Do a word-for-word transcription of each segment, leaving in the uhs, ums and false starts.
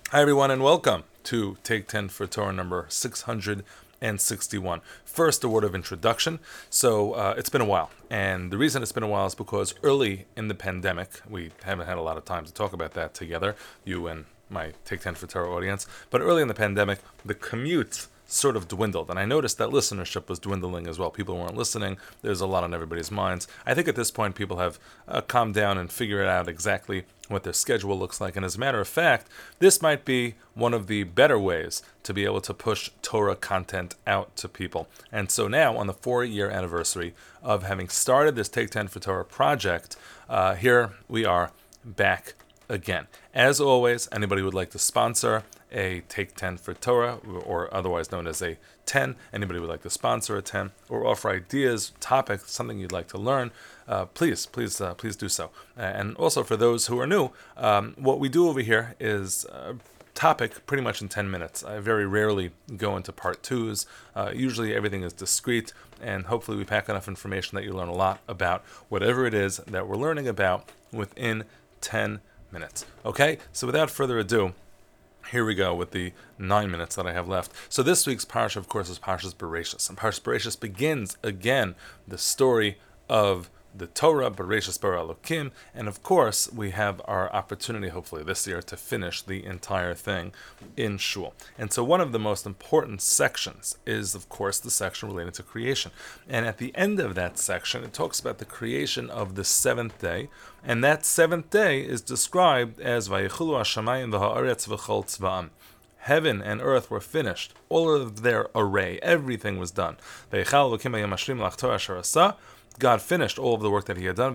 Hi, everyone, and welcome to Take ten for Torah number six hundred sixty-one. First, a word of introduction. So, uh, it's been a while, and the reason it's been a while is because early in the pandemic, we haven't had a lot of time to talk about that together, you and my Take ten for Torah audience, but early in the pandemic, the commute sort of dwindled. And I noticed that listenership was dwindling as well. People weren't listening. There's a lot on everybody's minds. I think at this point, people have uh, calmed down and figured out exactly what their schedule looks like. And as a matter of fact, this might be one of the better ways to be able to push Torah content out to people. And so now, on the four-year anniversary of having started this Take ten for Torah project, uh, here we are back again. As always, anybody who would like to sponsor a Take ten for Torah, or otherwise known as a ten, anybody would like to sponsor a ten, or offer ideas, topics, something you'd like to learn, uh, please, please, uh, please do so. And also for those who are new, um, what we do over here is a topic pretty much in ten minutes. I very rarely go into part twos. Uh, usually everything is discrete, and hopefully we pack enough information that you learn a lot about whatever it is that we're learning about within ten minutes. Okay, so without further ado, here we go with the nine minutes that I have left. So this week's parsha, of course, is Parshas Bereshis, and Parshas Bereshis begins again the story of the Torah, Bereshis bara Elokim, and of course we have our opportunity, hopefully this year, to finish the entire thing in Shul. And so one of the most important sections is, of course, the section related to creation. And at the end of that section, it talks about the creation of the seventh day, and that seventh day is described as Vayichulu Hashamayim v'ha'aretz v'chol tzva'am. Heaven and earth were finished, all of their array, everything was done. Vayichal Elokim hayom hashrim l'achtor asher asah. God finished all of the work that he had done,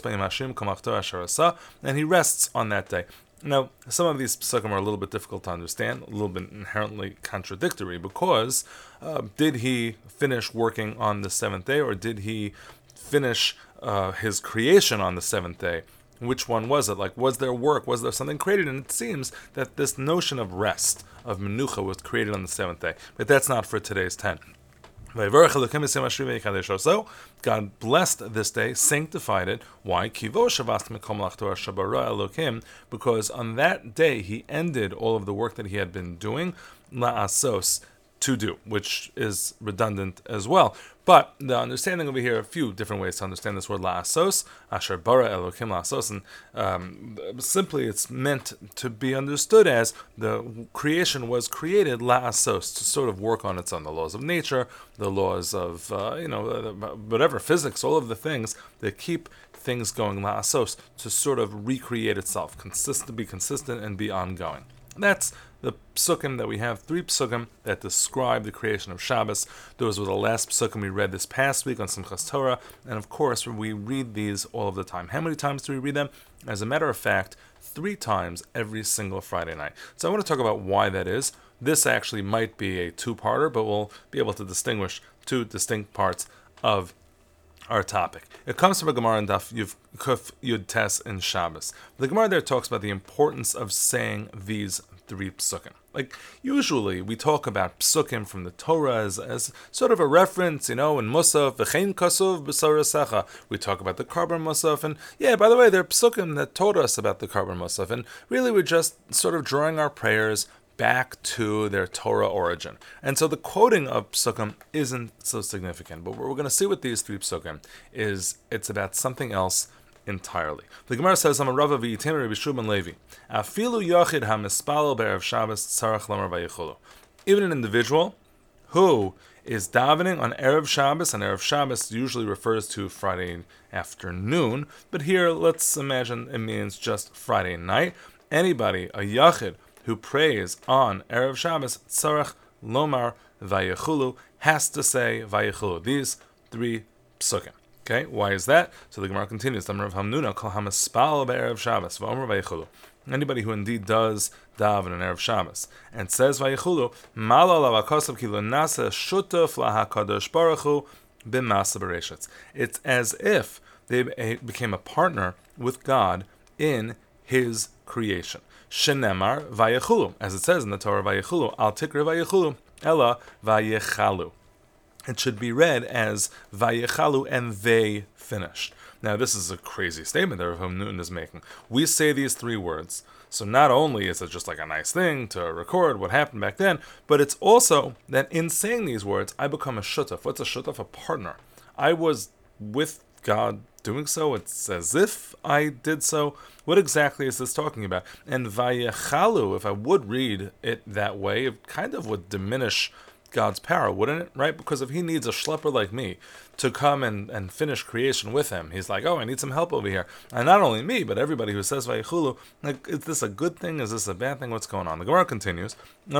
and he rests on that day. Now, some of these psukim are a little bit difficult to understand, a little bit inherently contradictory, because uh, did he finish working on the seventh day, or did he finish uh, his creation on the seventh day? Which one was it? Like, was there work? Was there something created? And it seems that this notion of rest, of menucha, was created on the seventh day. But that's not for today's ten. So God blessed this day, sanctified it. Why? Because on that day he ended all of the work that he had been doing, la'asos, to do, which is redundant as well. But the understanding over here, a few different ways to understand this word la'asos, asher bara elokim la'asos, and um, simply it's meant to be understood as the creation was created la'asos, to sort of work on its own, the laws of nature, the laws of, uh, you know, whatever, physics, all of the things that keep things going la'asos, to sort of recreate itself, consist, to be consistent and be ongoing. That's the psukim that we have, three psukim that describe the creation of Shabbos. Those were the last psukim we read this past week on Simchas Torah, and of course we read these all of the time. How many times do we read them? As a matter of fact, three times every single Friday night. So I want to talk about why that is. This actually might be a two-parter, but we'll be able to distinguish two distinct parts of our topic. It comes from a Gemara in Daf Yud Kuf Yud Tes in Shabbos. The Gemara there talks about the importance of saying these three psukim. Like, usually we talk about psukim from the Torah as, as sort of a reference, you know, in Musaf, v'chein kasuv b'sarasecha. We talk about the Karban Musaf, and yeah, by the way, there are psukim that told us about the Karban Musaf, and really we're just sort of drawing our prayers back to their Torah origin. And so the quoting of psukim isn't so significant, but what we're going to see with these three psukim is it's about something else entirely. The Gemara says, "I'm a Rava v'yitem Rabbi Shimon Levi. Afilu yachid hamispalel be'erev Shabbos tzarach lamar vayichulu." Even an individual who is davening on Erev Shabbos, and Erev Shabbos usually refers to Friday afternoon, but here let's imagine it means just Friday night. Anybody, a yachid, who prays on Erev Shabbos, tzarach lomar vayichulu, has to say vayichulu. These three psukim. Okay, why is that? So the Gemara continues. Anybody who indeed does daven on Erev Shabbos and says vayichulu, it's as if they became a partner with God in His creation. Shenemar vayichulu, as it says in the Torah, vayichulu al tikra vayichulu ella vayichalu. It should be read as Vayechalu, and they finished. Now, this is a crazy statement that Rav Newton is making. We say these three words So not only is it just like a nice thing to record what happened back then, but it's also that in saying these words, I become a shutaf. What's a shutaf? A partner. I was with God doing so. It's as if I did so. What exactly is this talking about? And vayechalu, if I would read it that way, it kind of would diminish God's power, wouldn't it? Right? Because if he needs a schlepper like me to come and, and finish creation with him, he's like, oh, I need some help over here. And not only me, but everybody who says vayechulu, like, is this a good thing? Is this a bad thing? What's going on? The Gemara continues.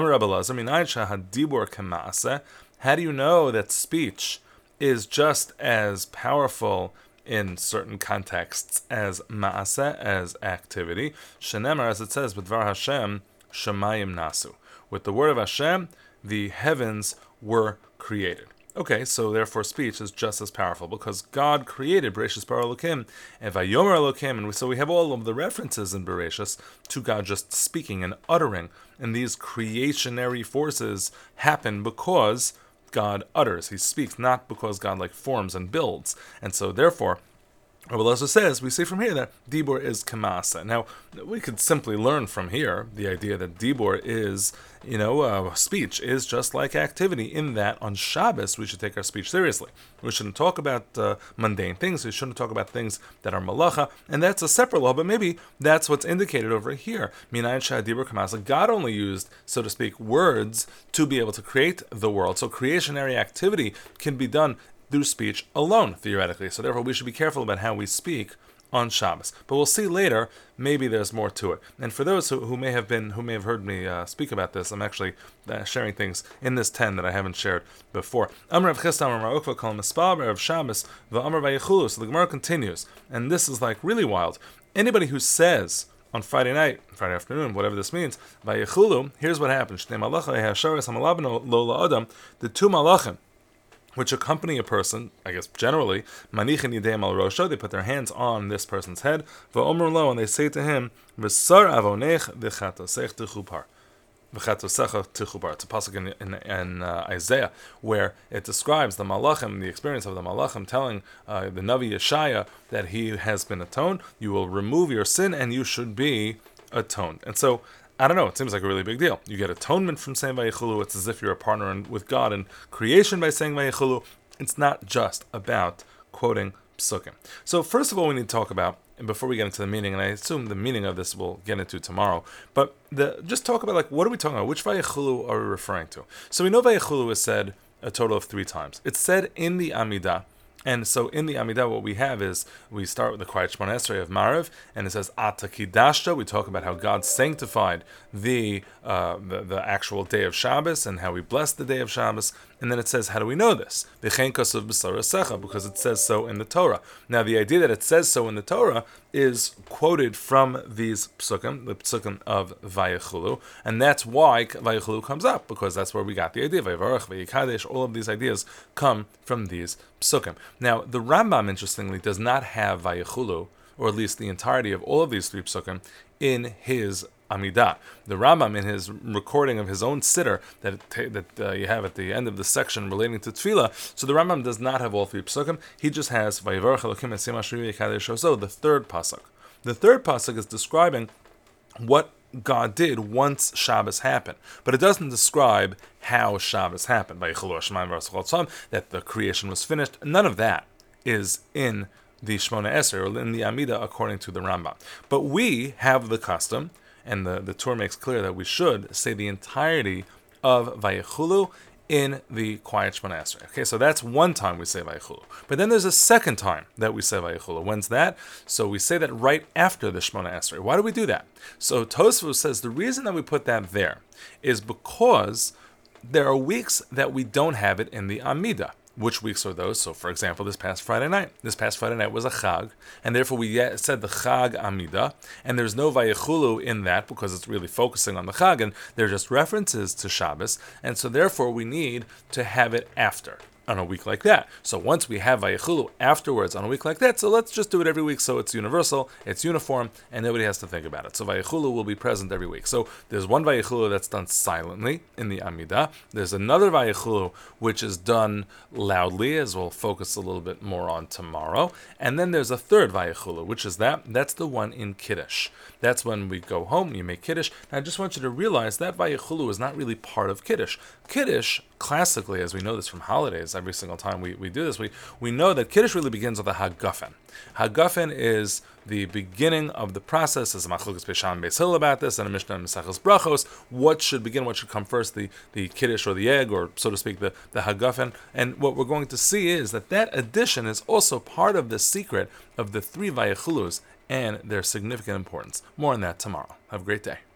How do you know that speech is just as powerful in certain contexts as ma'aseh, as activity? Shenemar, as it says, b'dvar Hashem, shemayim nasu. With the word of Hashem, the heavens were created. Okay, so therefore speech is just as powerful because God created Bereshis bara Elokim and Vayomer Elokim, and so we have all of the references in Bereshis to God just speaking and uttering, and these creationary forces happen because God utters, he speaks, not because God like forms and builds. And so therefore, Rabbi Elazar says, we see from here that Dibur is Kamasa. Now, we could simply learn from here the idea that Dibur is, you know, uh, speech is just like activity, in that on Shabbos we should take our speech seriously. We shouldn't talk about uh, mundane things, we shouldn't talk about things that are malacha, and that's a separate law, but maybe that's what's indicated over here. Minayin Shah Dibur Kamasa. God only used, so to speak, words to be able to create the world. So creationary activity can be done through speech alone, theoretically. So therefore, we should be careful about how we speak on Shabbos. But we'll see later, maybe there's more to it. And for those who, who may have been, who may have heard me uh, speak about this, I'm actually uh, sharing things in this ten that I haven't shared before. Amar Rav Chisda Amar Ukva Kol Mispal of Shabbos V'Amar Vayechulu. So the Gemara continues, and this is like really wild. Anybody who says on Friday night, Friday afternoon, whatever this means, Vayechulu, here's what happens. The two malachim which accompany a person, I guess generally, manichin yidayim al rosho, they put their hands on this person's head, va'omer lo, and they say to him, v'sar avonech v'chatosech tichupar. V'chatosecha tichupar. It's a pasuk in, in, in uh, Isaiah, where it describes the malachim, the experience of the malachim, telling uh, the Navi Yeshaya that he has been atoned, you will remove your sin, and you should be atoned. And so, I don't know, it seems like a really big deal. You get atonement from saying Vayechulu. It's as if you're a partner in, with God in creation by saying Vayechulu. It's not just about quoting psukim. So first of all, we need to talk about, and before we get into the meaning, and I assume the meaning of this we'll get into tomorrow, but the just talk about, like, what are we talking about? Which Vayechulu are we referring to? So we know Vayechulu is said a total of three times. It's said in the Amidah. And so in the Amidah, what we have is, we start with the quiet Shemona Esrei of Marav, and it says, Ata Kidashta. We talk about how God sanctified the, uh, the the actual day of Shabbos, and how we blessed the day of Shabbos. And then it says, how do we know this? V'chein kasav b'sara secha, because it says so in the Torah. Now, the idea that it says so in the Torah is quoted from these psukim, the psukim of Vayechulu, and that's why Vayechulu comes up, because that's where we got the idea. Vayevarach, Vayikadesh, all of these ideas come from these psukim. Now, the Rambam, interestingly, does not have Vayechulu, or at least the entirety of all of these three psukim, in his Amidah. The Rambam, in his recording of his own siddur that that uh, you have at the end of the section relating to Tefillah, so the Rambam does not have all three psukim. He just has Vayevarach Elokim Esim Asher Yikadesh Oso, the third pasuk. The third pasuk is describing what God did once Shabbos happened, but it doesn't describe how Shabbos happened. That the creation was finished. None of that is in the Shemona Esrei, or in the Amidah, according to the Rambam. But we have the custom, and the, the Torah makes clear that we should say the entirety of Vayechulu in the quiet Shemona Esrei. Okay, so that's one time we say Vayechulu. But then there's a second time that we say Vayechulu. When's that? So we say that right after the Shemona Esrei. Why do we do that? So Tosfos says the reason that we put that there is because there are weeks that we don't have it in the Amidah. Which weeks are those? So, for example, this past Friday night. This past Friday night was a Chag, and therefore we said the Chag Amidah, and there's no Vayechulu in that because it's really focusing on the Chag, and they're just references to Shabbos, and so therefore we need to have it after. on a week like that. So once we have Vayichulu afterwards on a week like that, so let's just do it every week so it's universal, it's uniform, and nobody has to think about it. So Vayichulu will be present every week. So there's one Vayichulu that's done silently in the Amidah. There's another Vayichulu which is done loudly, as we'll focus a little bit more on tomorrow. And then there's a third Vayichulu, which is that. That's the one in Kiddush. That's when we go home, you make Kiddush. Now I just want you to realize that Vayichulu is not really part of Kiddush. Kiddush, classically, as we know this from holidays, every single time we, we do this, we, we know that Kiddush really begins with a Hagafen. Hagafen is the beginning of the process. There's a Machlokes Beis Shammai and Beis Hillel about this, and a Mishnah in Maseches Brachos. What should begin, what should come first, the, the Kiddush or the egg, or so to speak, the, the Hagafen. And what we're going to see is that that addition is also part of the secret of the three Vayichulus and their significant importance. More on that tomorrow. Have a great day.